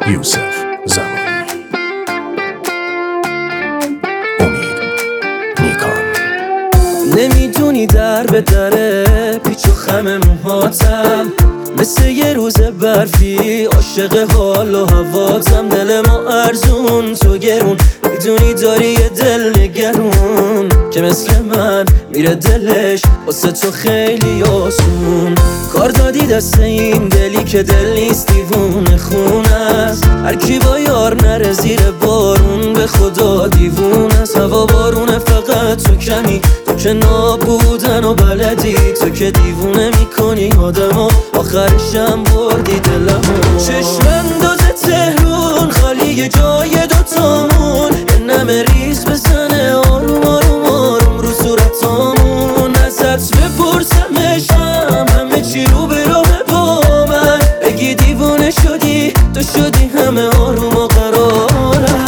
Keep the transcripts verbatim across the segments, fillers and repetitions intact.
یوسف زمانی. امید نیکان. نمیدونی در به دره پیچ و خم موهاتم، مثل یه روز برفی عاشق حال و هواتم. دل ما ارزون تو گرون، میدونی داری یه دل نگرون که مثل من میره دلش واسه تو خیلی آسون. کار دادی دست این دلی که دل نیست دیوونه خون است. هر کی با یار نره زیر بارون به خدا دیوونه است. هوا بارونه فقط تو کمی، تو که نابودن و بلدی، تو که دیوونه میکنی آدمو، آخرشم بردی دلمو. چشم انداز تهرون خالی جای دوتامون، یه نمه ریز بزنه آروم آروم آروم رو صورتامون. ازت بپرسمشم همه چی رو به راه با من، بگی دیوونه شدی تو شدی همه آروم و قرارم.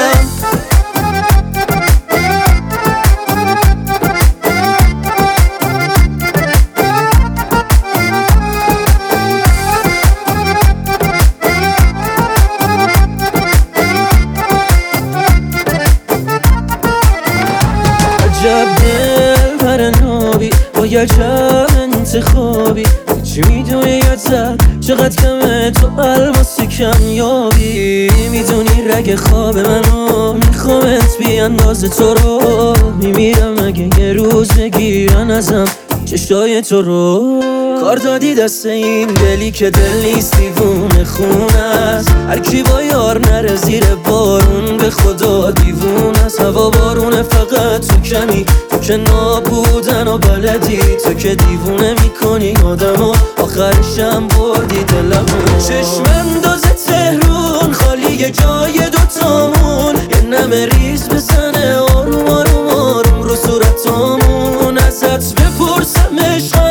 عجب دل پرنابی با یه عجب انتخابی، چی میدونی ازت چقدر کمه تو الماس کمیابی. میدونی رگ خواب منو میخوامت بی انداز تو رو، میمیرم اگه یه روز بگیرن ازم چشای تو رو. کار دادی دست این دلی که دل نیست دیوونه خون است. هر کی با یار نره زیر بارون به خدا دیوونه است. هوا بارونه فقط تو کمی، تو که نابودن و بلدی، تو که دیوونه میکنی آدمو، آخرشم بردی دلمو. چشم انداز تهرون خالی جای دوتامون، یه نمه ریز بزنه آروم آروم آروم رو صورتامون. ازت بپرسم عشقم